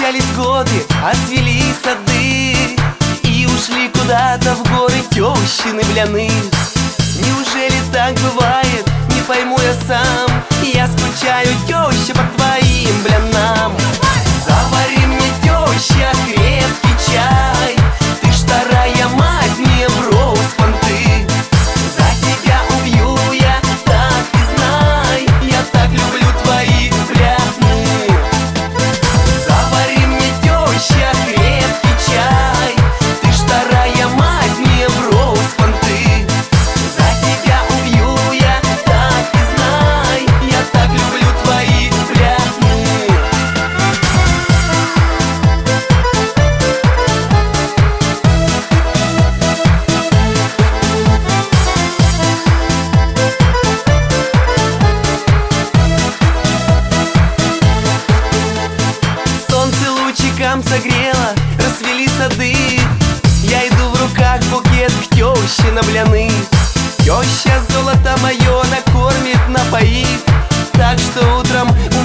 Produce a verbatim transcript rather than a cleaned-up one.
Потерялись годы, отцвели сады и ушли куда-то в горы тещины бляны. Неужели так бывает, не пойму я сам. Я скучаю, теща, по твоим блянам. Завари мне, теща, крепкий чай. Ты ж вторая мать мне в роуз понты. За тебя убью я, так и знай. Я так люблю твои бляны. Завари мне, теща, крепкий чай. Ты ж вторая мать мне в роуз понты. За тебя убью я, так и знай. Я так люблю твои бляны. Солнце лучиком согрело, расцвели сады. Я иду в руках букет к тёще на бляны. Теща золото мое накормит, напоит, так что утром